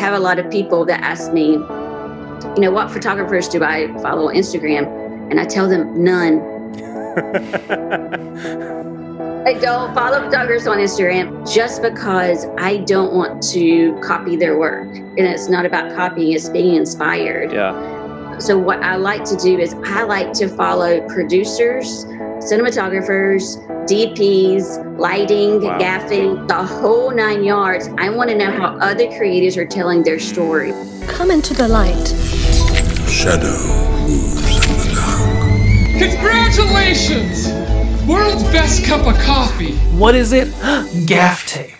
have a lot of people that ask me, what photographers do I follow on Instagram? And I tell them none. I don't follow photographers on Instagram just because I don't want to copy their work. And it's not about copying, it's being inspired. Yeah. So what I like to do is I like to follow producers, cinematographers, DPs, lighting, gaffing, the whole 9 yards. I want to know how other creators are telling their story. Come into the light. Shadow moves in the dark. Congratulations! World's best cup of coffee. What is it? Gaff tape.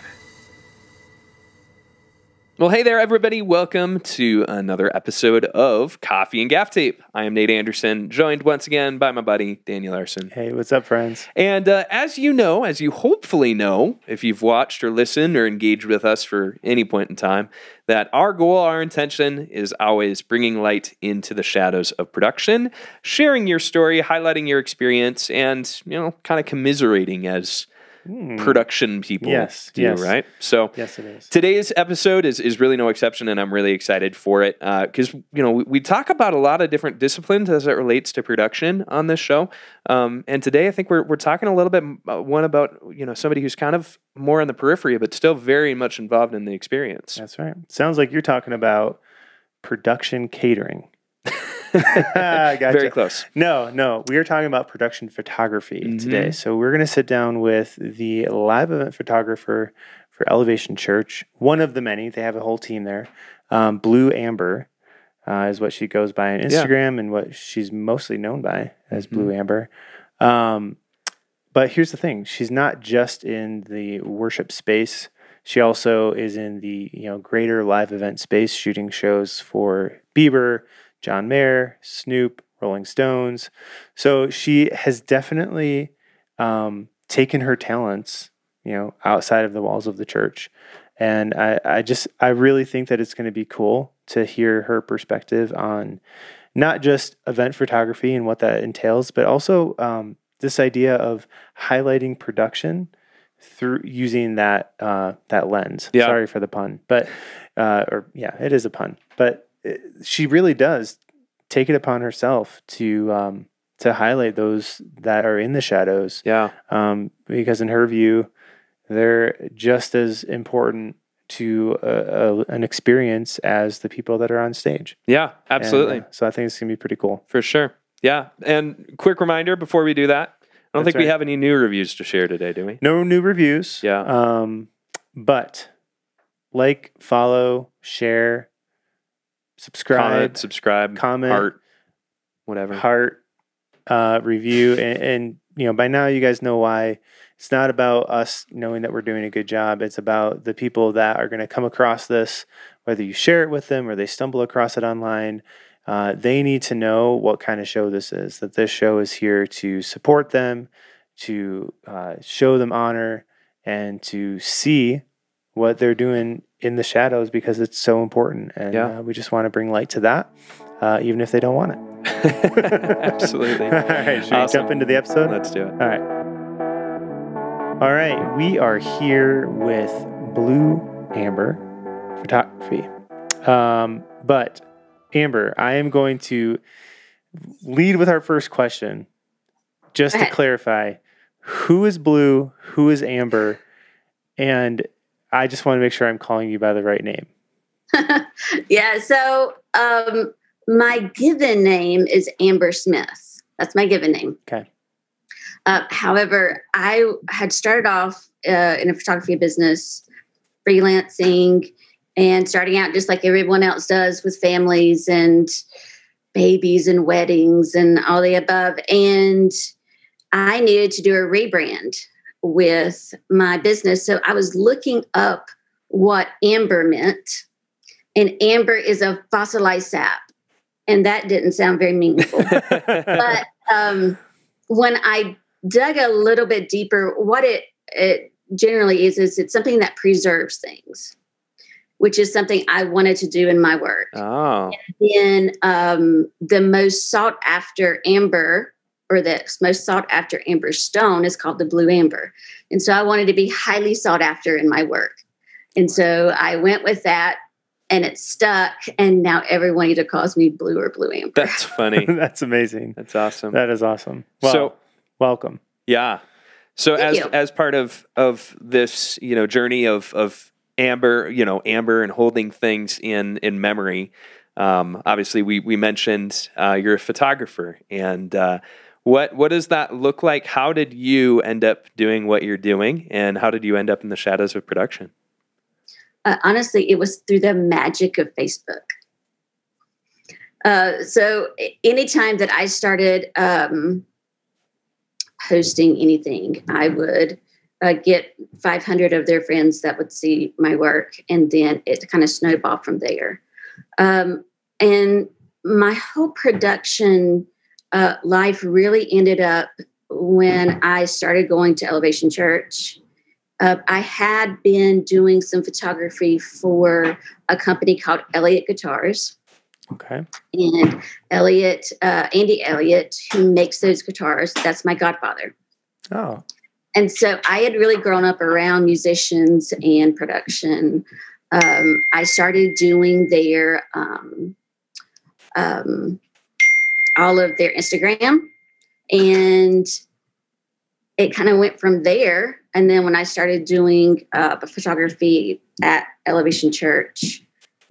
Well, hey there, everybody. Welcome to another episode of Coffee and Gaff Tape. I am Nate Anderson, joined once again by my buddy, Daniel Larson. Hey, what's up, friends? And as you hopefully know, if you've watched or listened or engaged with us for any point in time, that our goal, our intention is always bringing light into the shadows of production, sharing your story, highlighting your experience, and, kind of commiserating as production people do, right? So yes, it is. Today's episode is really no exception, and I'm really excited for it because, we talk about a lot of different disciplines as it relates to production on this show. And today I think we're talking a little bit about somebody who's kind of more on the periphery, but still very much involved in the experience. That's right. Sounds like you're talking about production catering. Gotcha. Very close. No. We are talking about production photography today. So we're going to sit down with the live event photographer for Elevation Church, one of the many. They have a whole team there. Blue Amber is what she goes by on Instagram and what she's mostly known by as Blue Amber. But here's the thing. She's not just in the worship space. She also is in the greater live event space, shooting shows for Bieber, John Mayer, Snoop, Rolling Stones. So she has definitely taken her talents, outside of the walls of the church. And I really think that it's going to be cool to hear her perspective on not just event photography and what that entails, but also this idea of highlighting production through using that lens. Yeah. Sorry for the pun, but it is a pun. But she really does take it upon herself to highlight those that are in the shadows. Yeah. Because in her view, they're just as important to an experience as the people that are on stage. Yeah, absolutely. And, so I think it's going to be pretty cool. For sure. Yeah. And quick reminder before we do that, I don't think we have any new reviews to share today, do we? No new reviews. Yeah. But like, follow, share, subscribe, comment, heart, review, and by now you guys know why. It's not about us knowing that we're doing a good job. It's about the people that are going to come across this, whether you share it with them or they stumble across it online. They need to know what kind of show this is, that this show is here to support them, to show them honor, and to see what they're doing in the shadows because it's so important. And we just want to bring light to that, even if they don't want it. Absolutely. All right, should we jump into the episode? Let's do it. All right, we are here with Blue Amber Photography. But Amber, I am going to lead with our first question, just to clarify, who is Blue, who is Amber, and I just want to make sure I'm calling you by the right name. So my given name is Amber Smith. That's my given name. Okay. However, I had started off in a photography business, freelancing, and starting out just like everyone else does with families and babies and weddings and all the above. And I needed to do a rebrand with my business. So I was looking up what amber meant. And amber is a fossilized sap. And that didn't sound very meaningful. But when I dug a little bit deeper, what it generally is it's something that preserves things, which is something I wanted to do in my work. Oh. And then the most sought after amber, or the most sought after amber stone, is called the blue amber. And so I wanted to be highly sought after in my work. And so I went with that. and it stuck. And now everyone either calls me Blue or Blue Amber. That's funny. That's amazing. That's awesome. That is awesome. Well, So- welcome. Yeah. So Thank you. as part of this, journey of Amber, Amber and holding things in memory, obviously we mentioned you're a photographer, and what does that look like? How did you end up doing what you're doing, and how did you end up in the shadows of production? Honestly, it was through the magic of Facebook. So anytime that I started posting anything, I would get 500 of their friends that would see my work, and then it kind of snowballed from there. And my whole production life really ended up when I started going to Elevation Church. I had been doing some photography for a company called Elliott Guitars. Okay. And Andy Elliott, who makes those guitars, that's my godfather. Oh. And so I had really grown up around musicians and production. I started doing their all of their Instagram, and it kind of went from there. And then when I started doing photography at Elevation Church,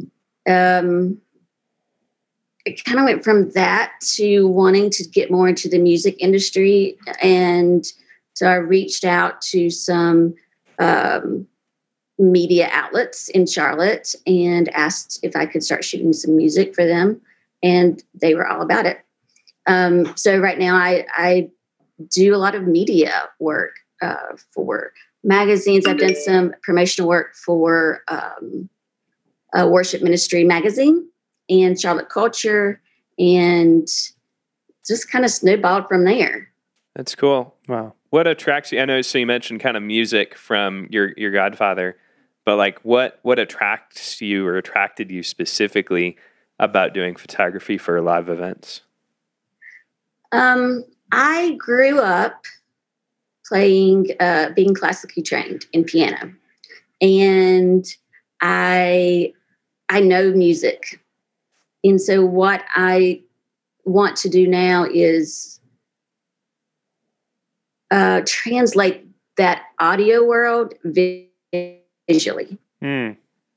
it kind of went from that to wanting to get more into the music industry. And so I reached out to some media outlets in Charlotte and asked if I could start shooting some music for them. And they were all about it. So right now I do a lot of media work for magazines. I've done some promotional work for a worship ministry magazine and Charlotte Culture, and just kind of snowballed from there. That's cool. Wow. What attracts you? I know. So you mentioned kind of music from your godfather, but like what attracts you or attracted you specifically about doing photography for live events? I grew up playing, being classically trained in piano, and I know music. And so what I want to do now is translate that audio world visually. Mm.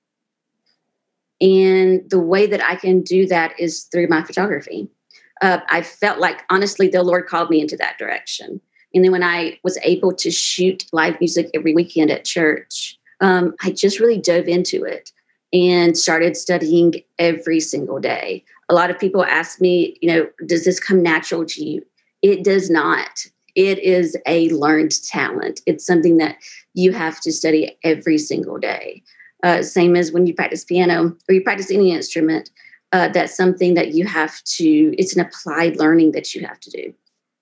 And the way that I can do that is through my photography. I felt like, honestly, the Lord called me into that direction. And then when I was able to shoot live music every weekend at church, I just really dove into it and started studying every single day. A lot of people ask me, does this come natural to you? It does not. It is a learned talent. It's something that you have to study every single day. Same as when you practice piano or you practice any instrument. That's something that you have to, it's an applied learning that you have to do.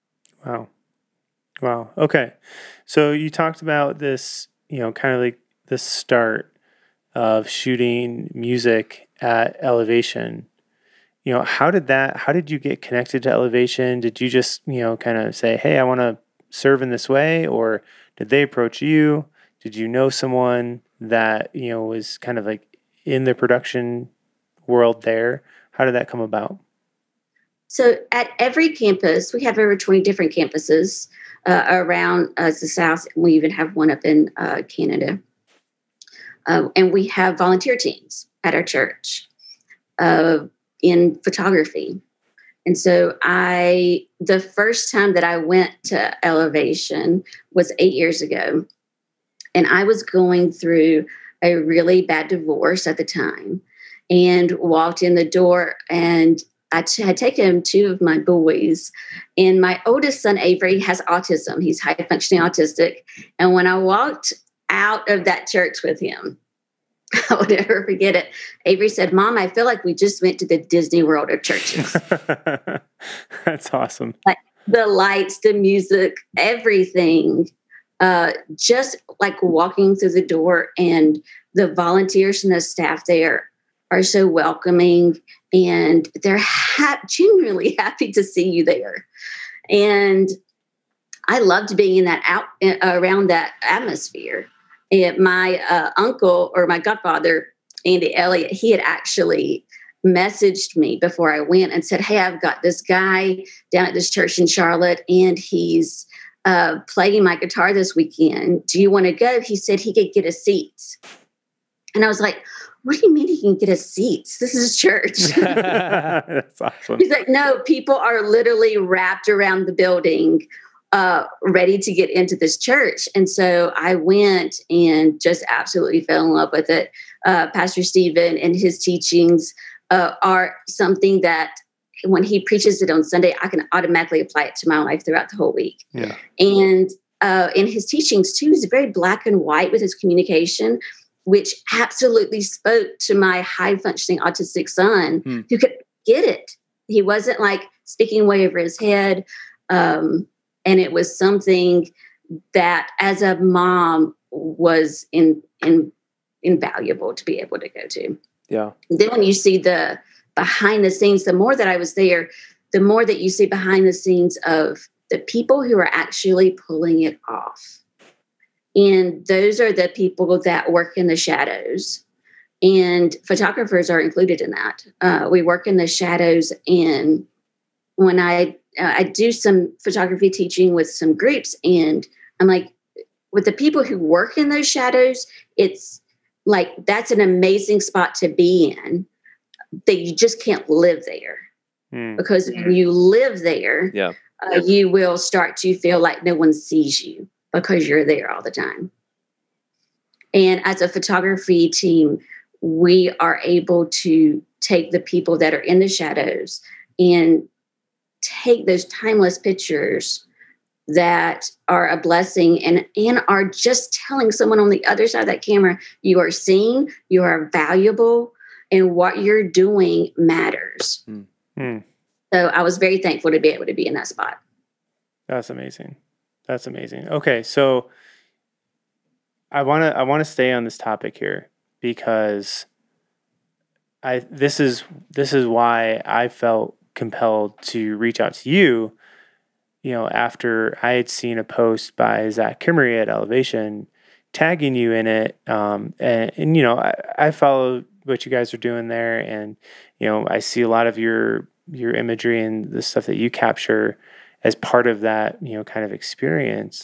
Wow. Okay. So you talked about this, kind of like the start of shooting music at Elevation. How did you get connected to Elevation? Did you just, kind of say, hey, I want to serve in this way? Or did they approach you? Did you know someone that, was kind of like in the production world there? How did that come about? So at every campus, we have over 20 different campuses around the South. We even have one up in Canada. And we have volunteer teams at our church in photography. And so the first time that I went to Elevation was 8 years ago. And I was going through a really bad divorce at the time and walked in the door, and I had taken two of my boys, and my oldest son, Avery, has autism. He's high functioning autistic. And when I walked out of that church with him, I will never forget it. Avery said, "Mom, I feel like we just went to the Disney World of churches." That's awesome. Like the lights, the music, everything. Just like walking through the door, and the volunteers and the staff there are so welcoming, and they're genuinely happy to see you there. And I loved being in that around that atmosphere. And my uncle or my godfather Andy Elliott, he had actually messaged me before I went and said, hey, I've got this guy down at this church in Charlotte, and he's playing my guitar this weekend. Do you want to go? He said he could get us seats. And I was like, what do you mean he can get us seats? This is a church. That's awesome. He's like, no, people are literally wrapped around the building, ready to get into this church. And so I went and just absolutely fell in love with it. Pastor Stephen and his teachings are something that when he preaches it on Sunday, I can automatically apply it to my life throughout the whole week. Yeah. And in his teachings too, he's very black and white with his communication, which absolutely spoke to my high functioning autistic son who could get it. He wasn't like speaking way over his head. And it was something that as a mom was invaluable to be able to go to. Yeah. Then when you see the behind the scenes, the more that I was there, the more that you see behind the scenes of the people who are actually pulling it off. And those are the people that work in the shadows. And photographers are included in that. We work in the shadows. And when I do some photography teaching with some groups, and I'm like, with the people who work in those shadows, it's like, that's an amazing spot to be in, that you just can't live there. Because when you live there, you will start to feel like no one sees you because you're there all the time. And as a photography team, we are able to take the people that are in the shadows and take those timeless pictures that are a blessing and are just telling someone on the other side of that camera, you are seen, you are valuable, and what you're doing matters. So I was very thankful to be able to be in that spot. That's amazing. That's amazing. Okay, so I want to stay on this topic here because this is why I felt compelled to reach out to you. You know, after I had seen a post by Zach Kimmery at Elevation tagging you in it, and you know, I follow what you guys are doing there, and you know, I see a lot of your imagery and the stuff that you capture as part of that, you know, kind of experience.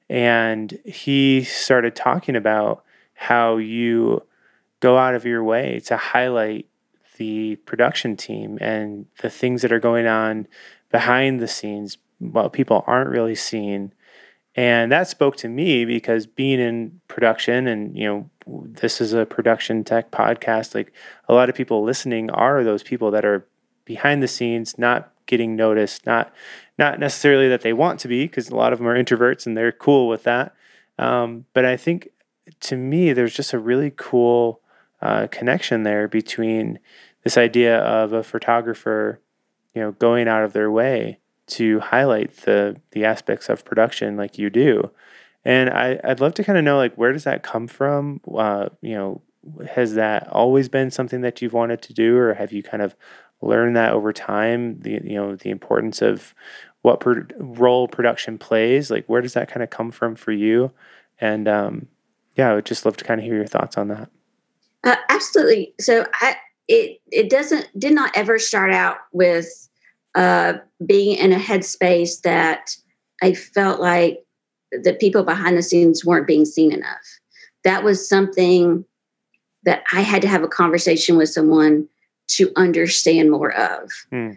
And he started talking about how you go out of your way to highlight the production team and the things that are going on behind the scenes, what people aren't really seeing. And that spoke to me because being in production, and, you know, this is a production tech podcast, like a lot of people listening are those people that are behind the scenes, not getting noticed, not necessarily that they want to be, because a lot of them are introverts and they're cool with that. But I think to me, there's just a really cool connection there between this idea of a photographer, you know, going out of their way to highlight the aspects of production like you do. And I'd love to kind of know, like, where does that come from? You know, has that always been something that you've wanted to do, or have you kind of learned that over time, the importance of what role production plays? Like, where does that kind of come from for you? And I would just love to kind of hear your thoughts on that. Absolutely. So it did not ever start out with being in a headspace that I felt like the people behind the scenes weren't being seen enough. That was something that I had to have a conversation with someone to understand more of.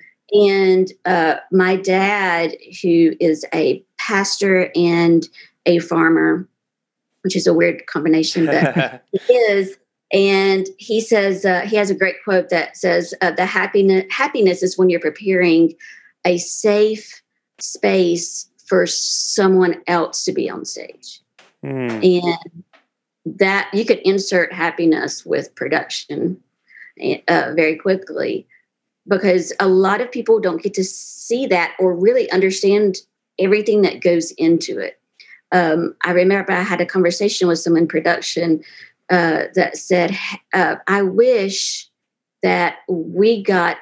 And my dad, who is a pastor and a farmer, which is a weird combination, but he is. And he says, he has a great quote that says, the happiness is when you're preparing a safe space for someone else to be on stage. And that you could insert happiness with production very quickly, because a lot of people don't get to see that or really understand everything that goes into it. I remember I had a conversation with someone in production that said, I wish that we got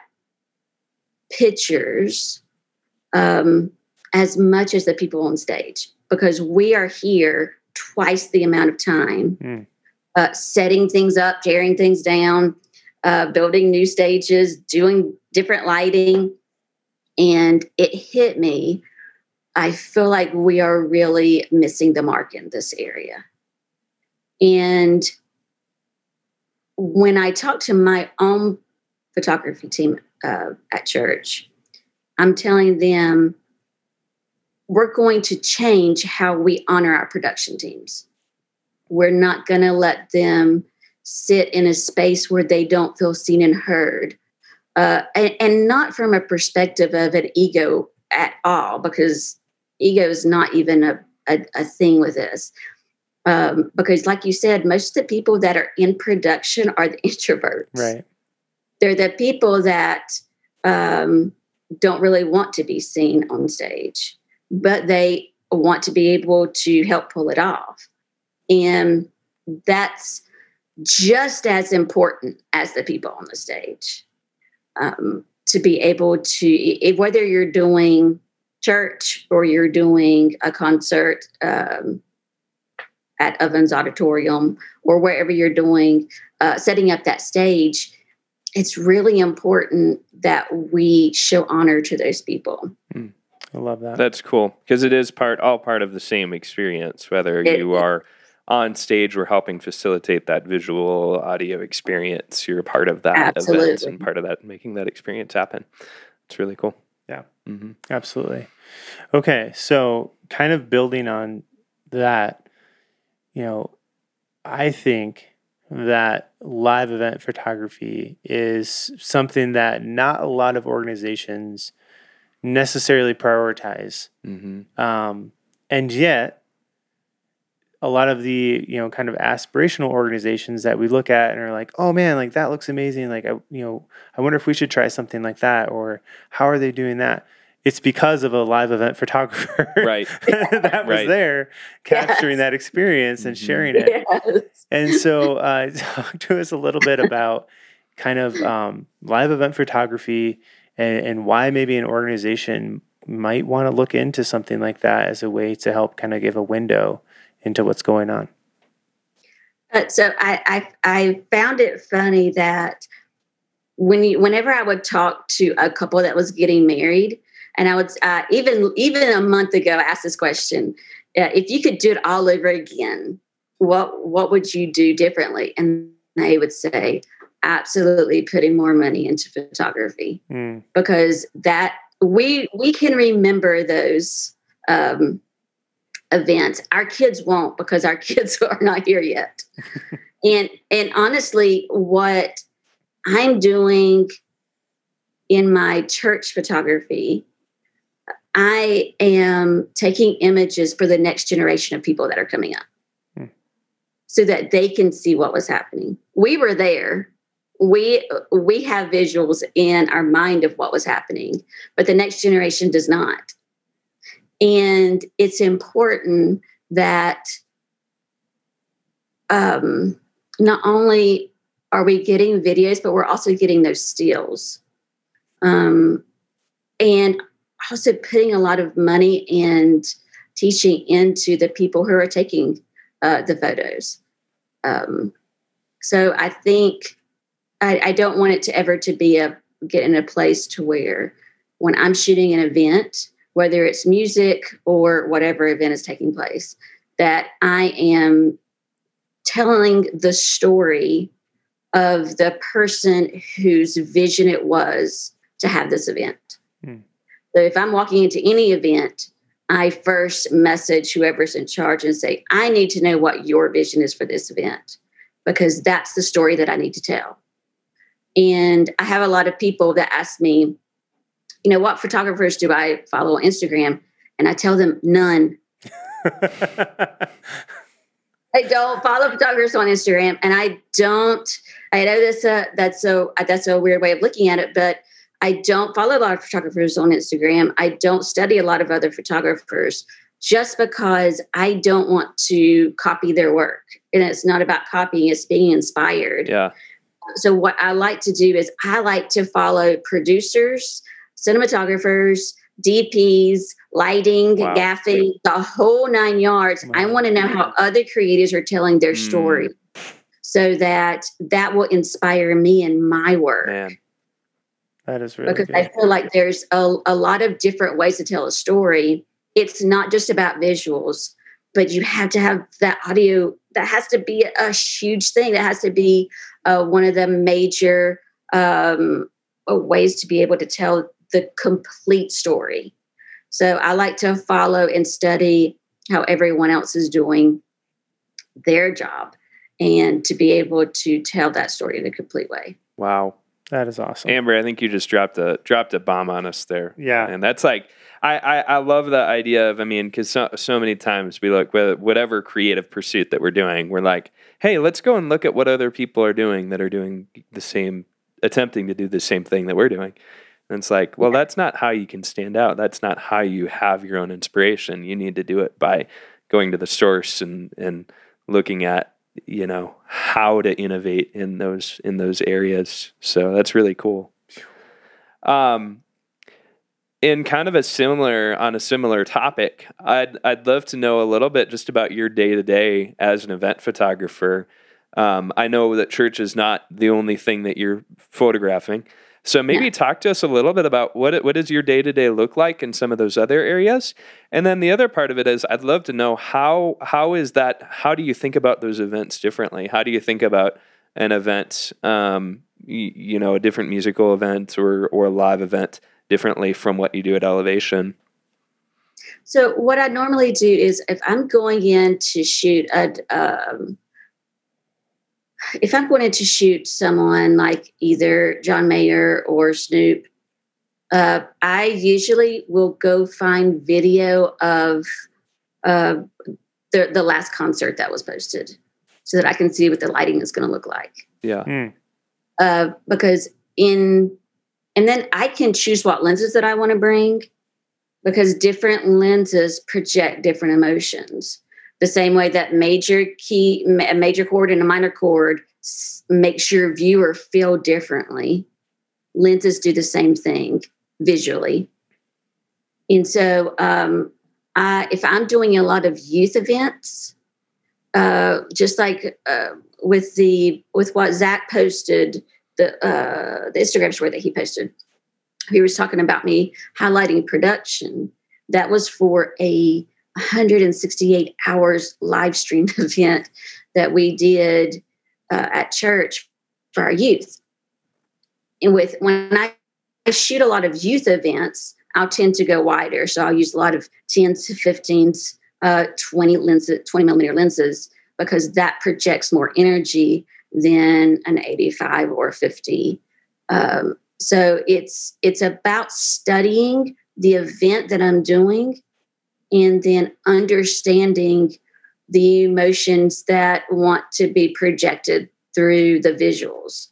pictures as much as the people on stage, because we are here twice the amount of time setting things up, tearing things down, building new stages, doing different lighting. And it hit me. I feel like we are really missing the mark in this area. And when I talk to my own photography team at church, I'm telling them we're going to change how we honor our production teams. We're not going to let them sit in a space where they don't feel seen and heard. And not from a perspective of an ego at all, because ego is not even a thing with this. Because like you said, most of the people that are in production are the introverts. Right. They're the people that don't really want to be seen on stage, but they want to be able to help pull it off. And that's just as important as the people on the stage. To be able to, whether you're doing church or you're doing a concert at Ovens Auditorium or wherever you're doing, setting up that stage, it's really important that we show honor to those people. I love that. That's cool, because it is all part of the same experience, whether you are on stage or helping facilitate that visual audio experience. You're a part of that event and part of that, making that experience happen. It's really cool. Yeah, absolutely. Okay, so kind of building on that, I think that live event photography is something that not a lot of organizations necessarily prioritize. And yet, a lot of the, kind of aspirational organizations that we look at and are like, oh man, like that looks amazing. Like, I wonder if we should try something like that, or how are they doing that? It's because of a live event photographer that was there capturing that experience and sharing it. Yes. And so talk to us a little bit about kind of live event photography and why maybe an organization might want to look into something like that as a way to help kind of give a window into what's going on. So I found it funny that whenever I would talk to a couple that was getting married, and I would even a month ago ask this question: if you could do it all over again, what would you do differently? And they would say, absolutely putting more money into photography, because that we can remember those events. Our kids won't, because our kids are not here yet. and honestly, what I'm doing in my church photography, I am taking images for the next generation of people that are coming up, so that they can see what was happening. We were there. We have visuals in our mind of what was happening, but the next generation does not. And it's important that not only are we getting videos, but we're also getting those stills. And also putting a lot of money and teaching into the people who are taking the photos. So I think I don't want it to ever to be get in a place to where when I'm shooting an event, whether it's music or whatever event is taking place, that I am telling the story of the person whose vision it was to have this event. So if I'm walking into any event, I first message whoever's in charge and say, I need to know what your vision is for this event, because that's the story that I need to tell. And I have a lot of people that ask me, what photographers do I follow on Instagram? And I tell them none. I don't follow photographers on Instagram. And I know that's a weird way of looking at it, but I don't follow a lot of photographers on Instagram. I don't study a lot of other photographers, just because I don't want to copy their work. And it's not about copying, it's being inspired. Yeah. So what I like to do is I like to follow producers, cinematographers, DPs, lighting, gaffing, the whole 9 yards. Wow. I want to know how other creators are telling their story. so that will inspire me in my work. Man. That is really because good. I feel like there's a lot of different ways to tell a story. It's not just about visuals, but you have to have that audio. That has to be a huge thing. That has to be one of the major ways to be able to tell the complete story. So I like to follow and study how everyone else is doing their job and to be able to tell that story in a complete way. Wow. That is awesome. Amber, I think you just dropped a bomb on us there. Yeah. And that's like, I love the idea of, because so many times we look with whatever creative pursuit that we're doing, we're like, hey, let's go and look at what other people are doing that are doing the same, attempting to do the same thing that we're doing. And it's like, well, that's not how you can stand out. That's not how you have your own inspiration. You need to do it by going to the source and looking at, how to innovate in those areas. So that's really cool. In kind of a similar topic, I'd love to know a little bit just about your day-to-day as an event photographer. I know that church is not the only thing that you're photographing. So maybe talk to us a little bit about what does your day-to-day look like in some of those other areas? And then the other part of it is I'd love to know how do you think about those events differently? How do you think about an event, a different musical event or a live event differently from what you do at Elevation? So what I normally do is if I'm going in to shoot if I'm going to shoot someone like either John Mayer or Snoop, I usually will go find video of the last concert that was posted so that I can see what the lighting is going to look like. Yeah. And then I can choose what lenses that I want to bring because different lenses project different emotions. The same way that a major chord and a minor chord makes your viewer feel differently, lenses do the same thing visually. And so if I'm doing a lot of youth events, just like with what Zach posted, the Instagram story that he posted, he was talking about me highlighting production. That was for a 168 hours live stream event that we did at church for our youth. And when I shoot a lot of youth events, I'll tend to go wider. So I'll use a lot of 10s to 15s, 20 millimeter lenses, because that projects more energy than an 85 or 50. So it's about studying the event that I'm doing and then understanding the emotions that want to be projected through the visuals.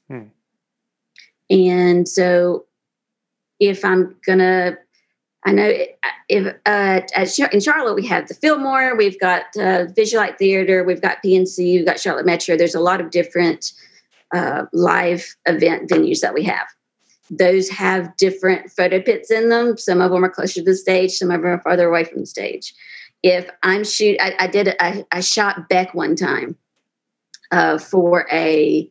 And so if I'm going to, I know in Charlotte, we have the Fillmore, we've got Visualite Theater, we've got PNC, we've got Charlotte Metro. There's a lot of different live event venues that we have. Those have different photo pits in them. Some of them are closer to the stage. Some of them are farther away from the stage. If I'm I shot Beck one time for a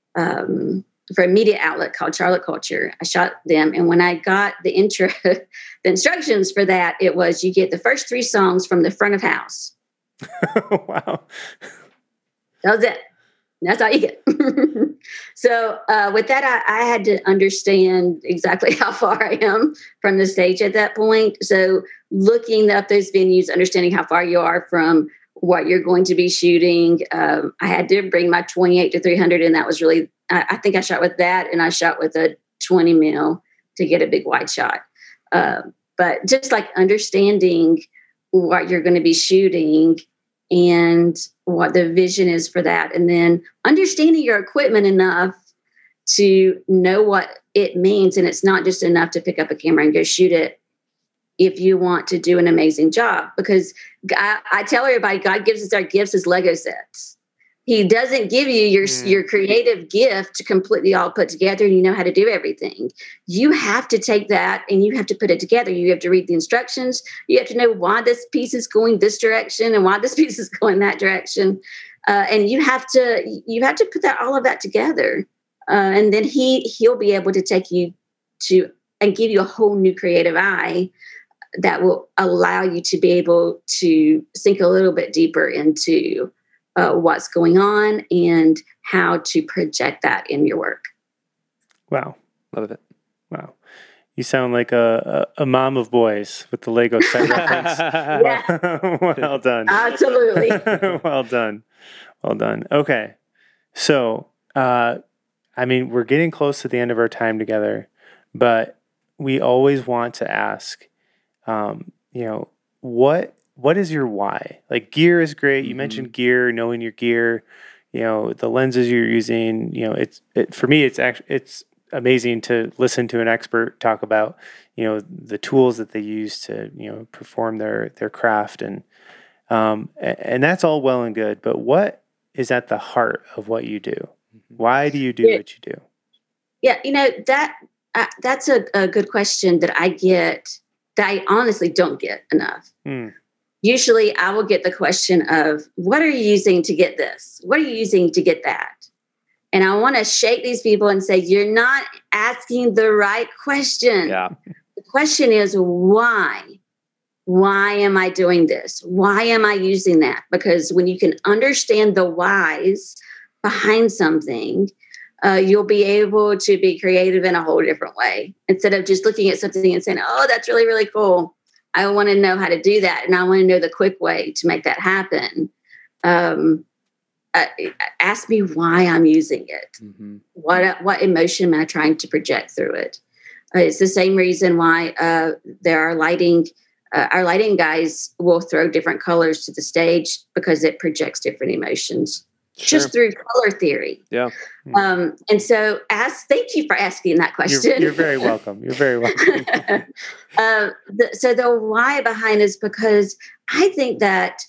media outlet called Charlotte Culture. I shot them. And when I got the instructions for that, it was, you get the first 3 songs from the front of house. Wow. That was it. That's all you get. So with that, I had to understand exactly how far I am from the stage at that point. So looking up those venues, understanding how far you are from what you're going to be shooting. I had to bring my 28 to 300, and that was really, I think I shot with that, and I shot with a 20 mil to get a big wide shot. But just like understanding what you're going to be shooting and what the vision is for that, and then understanding your equipment enough to know what it means. And it's not just enough to pick up a camera and go shoot it if you want to do an amazing job. Because I tell everybody, God gives us our gifts as Lego sets. He doesn't give you your creative gift to completely all put together and you know how to do everything. You have to take that and you have to put it together. You have to read the instructions. You have to know why this piece is going this direction and why this piece is going that direction. And you have to put all of that together. And then he'll be able to take you to and give you a whole new creative eye that will allow you to be able to sink a little bit deeper into what's going on and how to project that in your work. Wow. Love it. Wow. You sound like a mom of boys with the Lego set reference. Yeah. Well done. Absolutely. Well done. Well done. Okay. So, we're getting close to the end of our time together, but we always want to ask, what is your why? Like, gear is great. You mentioned gear, knowing your gear, the lenses you're using, for me, it's amazing to listen to an expert talk about, the tools that they use to, perform their craft. And that's all well and good, but what is at the heart of what you do? Why do you do what you do? Yeah. That's a good question that I get that I honestly don't get enough. Usually I will get the question of, what are you using to get this? What are you using to get that? And I want to shake these people and say, you're not asking the right question. Yeah. The question is, why? Why am I doing this? Why am I using that? Because when you can understand the whys behind something, you'll be able to be creative in a whole different way. Instead of just looking at something and saying, oh, that's really, really cool. I want to know how to do that. And I want to know the quick way to make that happen. Ask me why I'm using it. What emotion am I trying to project through it? It's the same reason why there are lighting. Our lighting guys will throw different colors to the stage because it projects different emotions. Sure. Just through color theory. Yeah. And so thank you for asking that question. You're very welcome. You're very welcome. So the why behind is because I think that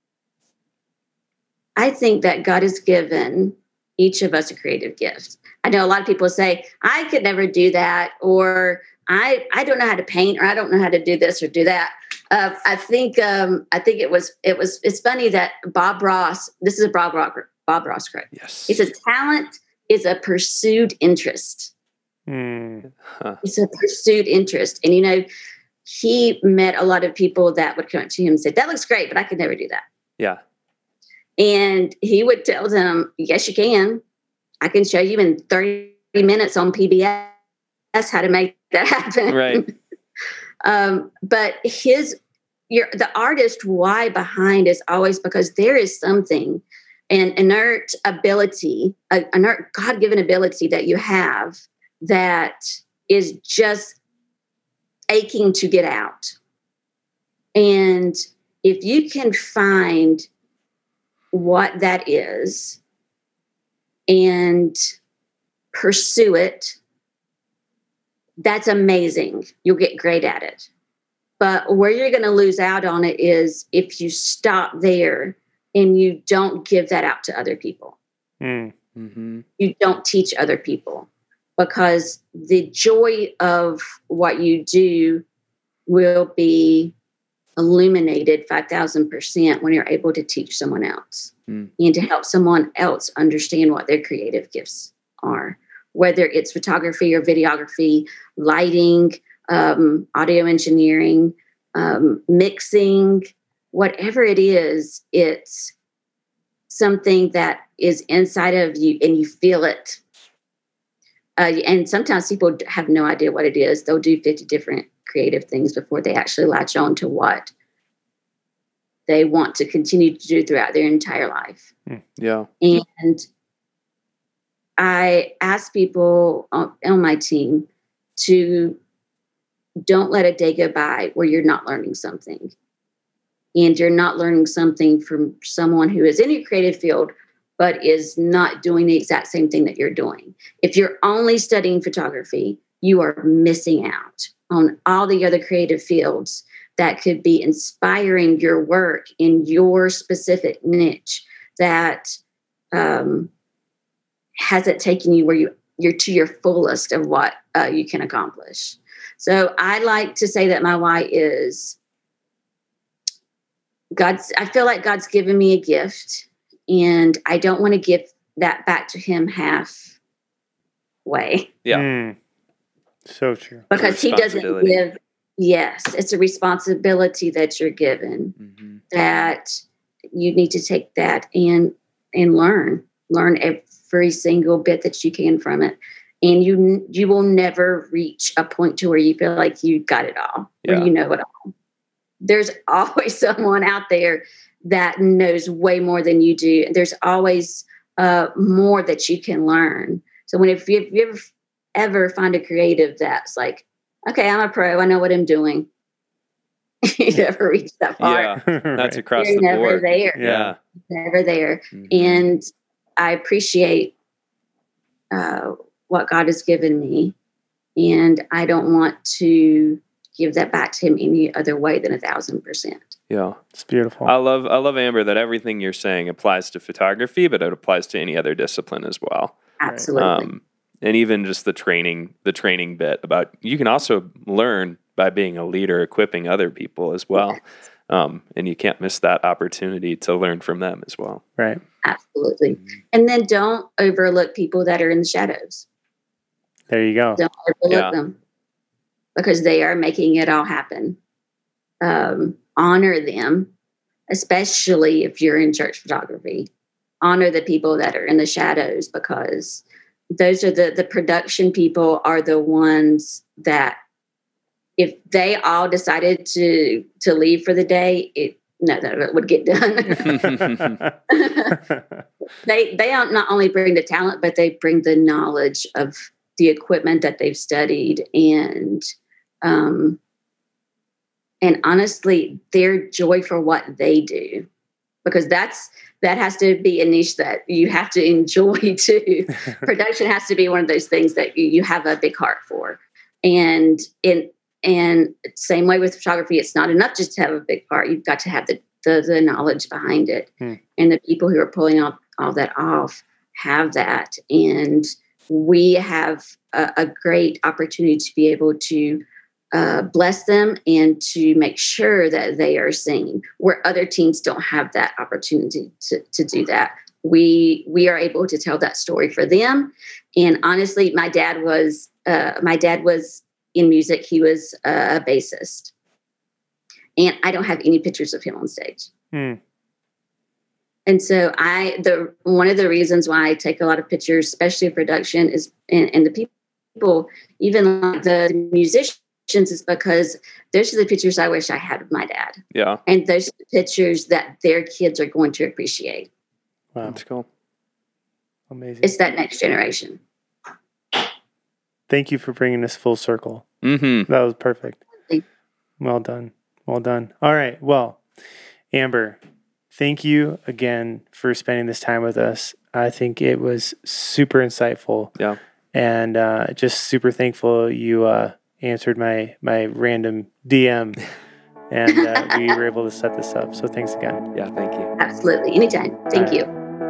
God has given each of us a creative gift. I know a lot of people say, I could never do that, or I don't know how to paint, or I don't know how to do this or do that. I think it's funny that Bob Ross, this is a Bob Ross quote. Yes. He says, talent is a pursued interest. It's a pursued interest. And, he met a lot of people that would come up to him and say, that looks great, but I could never do that. Yeah. And he would tell them, yes, you can. I can show you in 30 minutes on PBS how to make that happen. Right. But the artist why behind is always because there is something, an inert ability, an inert God-given ability that you have that is just aching to get out. And if you can find what that is and pursue it, that's amazing. You'll get great at it. But where you're going to lose out on it is if you stop there and you don't give that out to other people. You don't teach other people, because the joy of what you do will be illuminated 5,000% when you're able to teach someone else and to help someone else understand what their creative gifts are, whether it's photography or videography, lighting, audio engineering, mixing, whatever it is, it's something that is inside of you and you feel it. And sometimes people have no idea what it is. They'll do 50 different creative things before they actually latch on to what they want to continue to do throughout their entire life. Yeah. And I ask people on my team to don't let a day go by where you're not learning something. And you're not learning something from someone who is in your creative field, but is not doing the exact same thing that you're doing. If you're only studying photography, you are missing out on all the other creative fields that could be inspiring your work in your specific niche that hasn't taken you where you're to your fullest of what you can accomplish. So I like to say that my why is I feel like God's given me a gift, and I don't want to give that back to him halfway. Yeah. So true. Because he doesn't give. Yes, it's a responsibility that you're given, that you need to take that and learn every single bit that you can from it. And you will never reach a point to where you feel like you got it all, or you know it all. There's always someone out there that knows way more than you do. There's always more that you can learn. So if you ever find a creative that's like, okay, I'm a pro, I know what I'm doing. You never reach that far. Yeah, that's across You're the never board. there. Yeah. Never there. And I appreciate what God has given me. And I don't want to give that back to him any other way than 1,000%. Yeah. It's beautiful. I love, Amber, that everything you're saying applies to photography, but it applies to any other discipline as well. Absolutely. And even just the training bit about, you can also learn by being a leader, equipping other people as well. And you can't miss that opportunity to learn from them as well. Right. Absolutely. And then don't overlook people that are in the shadows. There you go. Don't overlook them, because they are making it all happen. Honor them, especially if you're in church photography. Honor the people that are in the shadows, because those are the production people are the ones that, if they all decided to leave for the day, none of it would get done. They not only bring the talent, but they bring the knowledge of the equipment that they've studied, and honestly, their joy for what they do, because that has to be a niche that you have to enjoy too. Production has to be one of those things that you have a big heart for, and same way with photography, it's not enough just to have a big heart. You've got to have the knowledge behind it, and the people who are pulling all that off have that, and we have a great opportunity to be able to bless them and to make sure that they are seen, where other teams don't have that opportunity to do that. We are able to tell that story for them. And honestly, my dad was in music. He was a bassist, and I don't have any pictures of him on stage. And so one of the reasons why I take a lot of pictures, especially in production, is and the people, even like the musicians, is because those are the pictures I wish I had of my dad. Yeah. And those are the pictures that their kids are going to appreciate. Wow. That's cool. Amazing. It's that next generation. Thank you for bringing us full circle. Mm-hmm. That was perfect. Well done. Well done. All right. Well, Amber, thank you again for spending this time with us. I think it was super insightful. Yeah. And just super thankful you answered my random DM, and we were able to set this up. So thanks again. Yeah, thank you. Absolutely. Anytime. Thank you.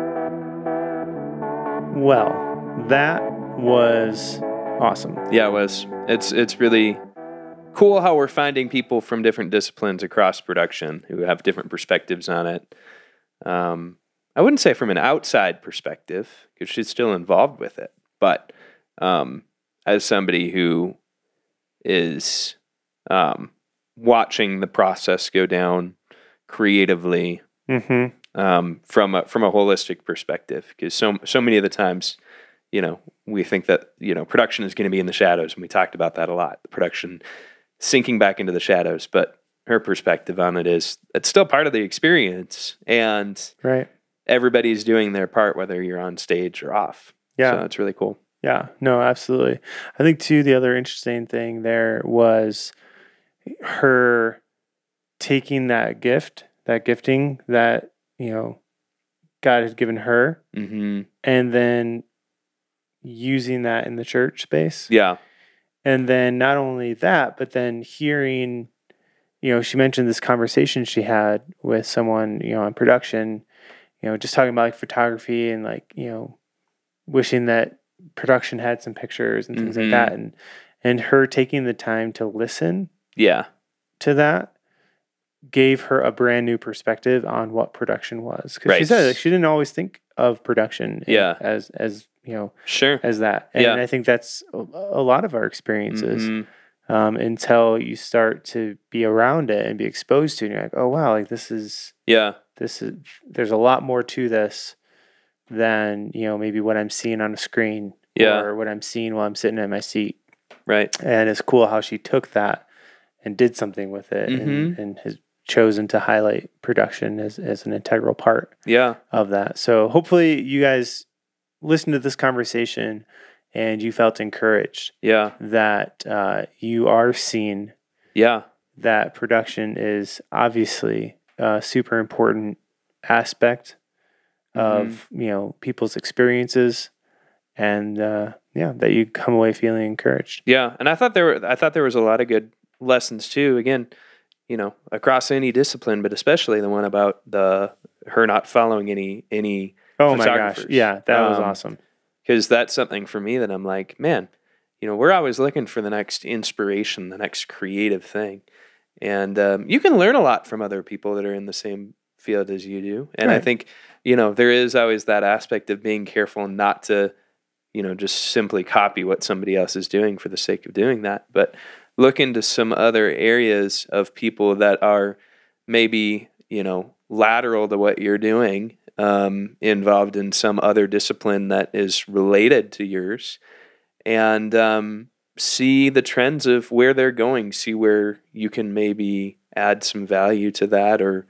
Well, that was awesome. Yeah, it was. It's really cool how we're finding people from different disciplines across production who have different perspectives on it. I wouldn't say from an outside perspective, because she's still involved with it, but as somebody who is watching the process go down creatively from a holistic perspective, because so many of the times, we think that production is going to be in the shadows, and we talked about that a lot. The production sinking back into the shadows, but her perspective on it is it's still part of the experience, and everybody's doing their part, whether you're on stage or off. Yeah, so that's really cool. Yeah, no, absolutely. I think too, the other interesting thing there was her taking that gifting that, God had given her, and then using that in the church space. Yeah. And then not only that, but then hearing, she mentioned this conversation she had with someone, in production, just talking about like photography and like, wishing that production had some pictures and things like that, and her taking the time to listen to that gave her a brand new perspective on what production was. Because she Right. said she didn't always think of production Yeah. as Sure. as that. And Yeah. I think that's a lot of our experiences. Mhm. Until you start to be around it and be exposed to it, and you're like, oh wow, like this is there's a lot more to this than maybe what I'm seeing on a screen or what I'm seeing while I'm sitting in my seat. Right. And it's cool how she took that and did something with it and has chosen to highlight production as an integral part Yeah. of that. So hopefully you guys listened to this conversation and you felt encouraged Yeah. that you are seeing Yeah. that production is obviously a super important aspect of people's experiences, and that you come away feeling encouraged. Yeah. And I thought there was a lot of good lessons too. Again, across any discipline, but especially the one about her not following any Oh my gosh. photographers. Yeah, that was awesome. Because that's something for me that I'm like, man, we're always looking for the next inspiration, the next creative thing. And you can learn a lot from other people that are in the same field as you do. And I think, there is always that aspect of being careful not to, just simply copy what somebody else is doing for the sake of doing that. But look into some other areas of people that are maybe, lateral to what you're doing, involved in some other discipline that is related to yours, and see the trends of where they're going, see where you can maybe add some value to that or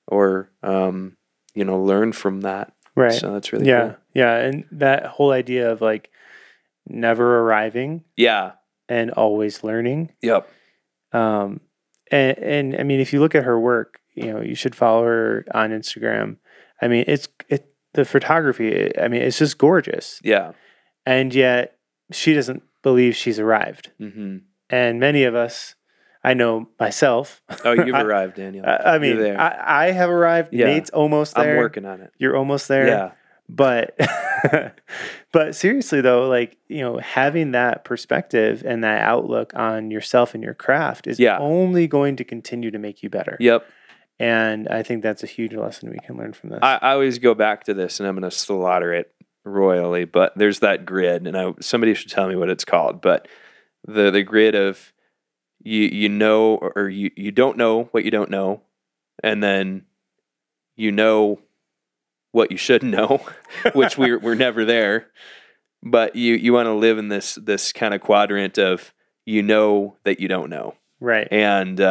learn from that. Right. So that's really Yeah. cool. Yeah. And that whole idea of like never arriving Yeah. and always learning. Yep. And I mean, if you look at her work, you should follow her on Instagram. I mean, the photography, I mean, it's just gorgeous. Yeah. And yet she doesn't believe she's arrived. Mm-hmm. And many of us, I know myself. Oh, you've arrived, Daniel. I mean, You're there. I have arrived. Yeah. Nate's almost there. I'm working on it. You're almost there. Yeah. But but seriously though, like, having that perspective and that outlook on yourself and your craft is only going to continue to make you better. Yep. And I think that's a huge lesson we can learn from this. I always go back to this, and I'm going to slaughter it royally, but there's that grid, and somebody should tell me what it's called, but the grid of you know or you don't know what you don't know, and then you know what you should know, which we're never there, but you want to live in this kind of quadrant of that you don't know. Right. And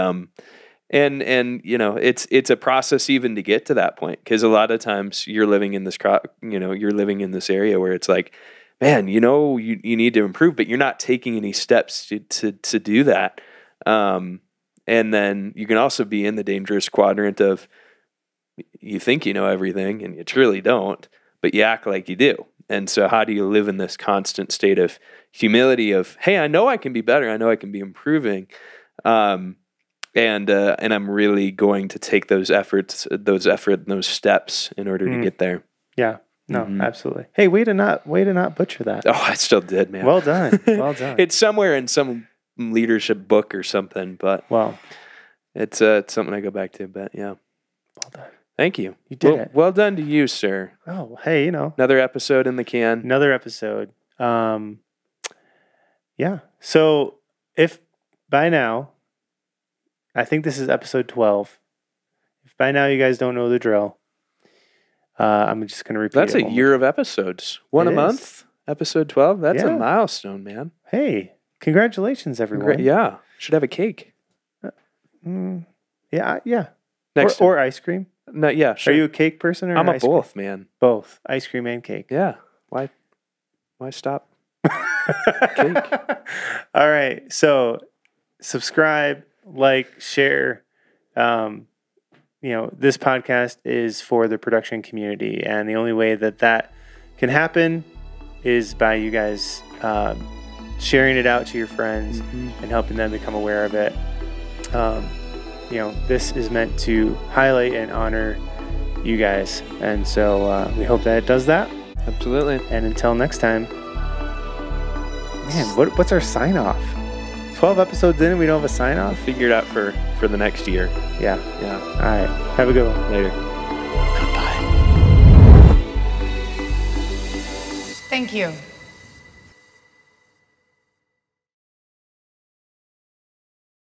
it's a process even to get to that point, because a lot of times you're living in this area where it's like, man, you need to improve, but you're not taking any steps to do that. And then you can also be in the dangerous quadrant of you think you know everything and you truly don't, but you act like you do. And so how do you live in this constant state of humility of, hey, I know I can be better. I know I can be improving. And I'm really going to take those efforts, and those steps in order to get there. Yeah. No, absolutely. Hey, way to not butcher that. Oh, I still did, man. Well done. Well done. It's somewhere in some leadership book or something, but it's something I go back to. But yeah, well done. Thank you. You did it. Well done to you, sir. Oh, hey, another episode in the can. Another episode. Yeah. So if by now, I think this is episode 12. If by now you guys don't know the drill, I'm just going to repeat That's it. a year of episodes. One a month. Episode 12. That's a milestone, man. Hey, congratulations, everyone. Yeah. Should have a cake. Yeah. Next or ice cream. No, yeah, sure. Are you a cake person or I'm ice a both, man. Both. Ice cream and cake. Yeah. Why stop? Cake. All right. So subscribe, like, share. This podcast is for the production community, and the only way that can happen is by you guys sharing it out to your friends and helping them become aware of it. This is meant to highlight and honor you guys, and so we hope that it does that. Absolutely. And until next time, man, what's our sign off? 12 episodes in and we don't have a sign off? Figure it out for the next year. Yeah. Yeah. All right. Have a good one. Later. Goodbye. Thank you.